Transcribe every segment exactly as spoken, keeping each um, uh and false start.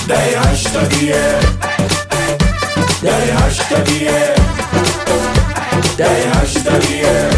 ده هشتادیه ده هشتادیه ده هشتادیه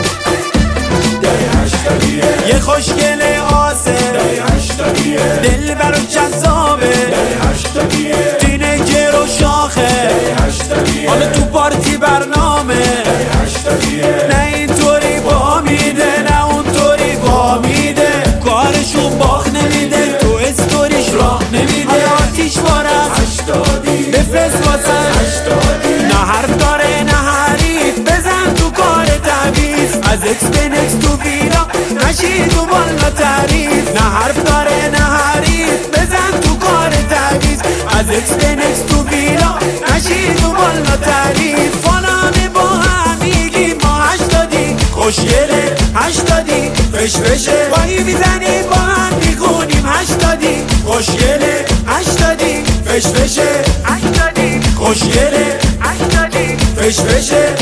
ده هشتادیه یه خوشگل آسه ده هشتادیه دل برو جذابه ده هشتادیه تینیجر و شاخه ده هشتادیه حالا تو پارتی برنامه ده هشتادیه نه اینطوری با میده نه اونطوری با میده کارشون باخ نمیده تو استوریش راه نمیده آتیش بارد هشتادی بفرست واسه هشتادی نه حرف داره نه حریف بزن تو کار تعویض از اکس به نکس تو ویلا نشی تو بالا تعریف نه حرف داره نه حریف بزن تو کار تعویض از اکس به نکس تو ویلا نشی تو بالا تعریف فلانه با هم میگیم ما هشتادی خوشگله هشتادی فش فشه بایی میزنیم با هم میخونیم هشتادی خوشگله هشتادی فش فشه هشتادی خوشگله هشتادی فش فشه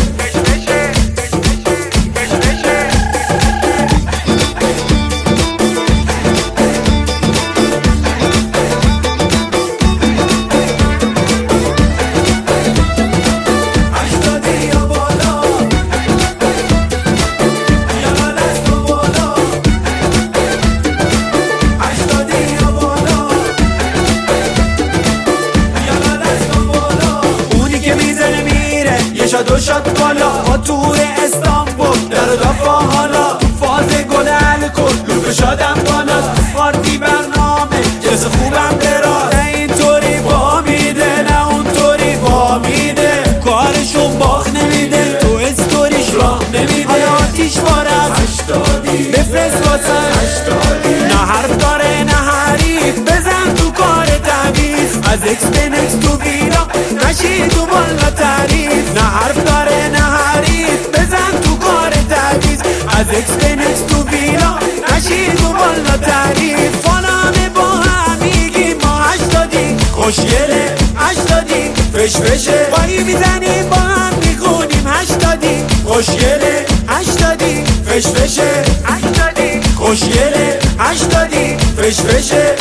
دو شات بالا با تور استانبول در دفا حالا فاز گل الکل لوب شادم بالا پارتی برنامه جز خوبم دراز نه اینطوری با میده نه اونطوری با میده کارشون باخ نمیده تو استوریش راه نمیده آتیش بارد هشتادی بفرست واسه هشتادی نه حرف داره نه حریف بزن تو کار تعویض از اکس به نکس تو ویلا نشی تو بالا تعریف نه حرف داره نه حریف بزن تو کار تعویض از اکس به نکس تو ویلا نشی تو بالا تعریف فلانه با هم میگیم ما هشتادی خوشگله هشتادی فش فشه بایی میزنیم با هم میخونیم هشتادی خوشگله هشتادی فش فشه هشتادی خوشگله هشتادی فش فشه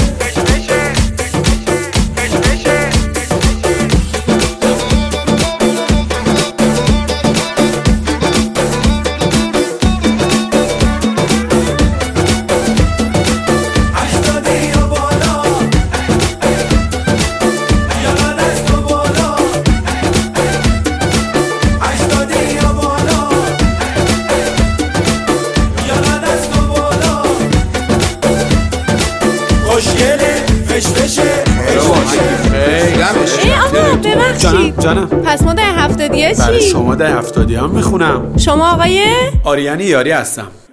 خوشگله فش فشه ای آقا ببخشید جانم جانم پس ما ده هفتادیه چی؟ برای شما ده هفتادی هم میخونم. شما آقای؟ آریانی یاری هستم.